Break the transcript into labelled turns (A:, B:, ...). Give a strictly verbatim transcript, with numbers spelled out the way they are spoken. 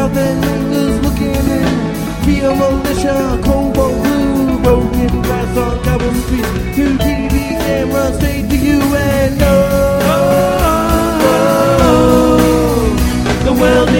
A: south and just looking in. Be a militia, cobalt blue, broken glass on cobble street. Two T V cameras straight to you and no. The world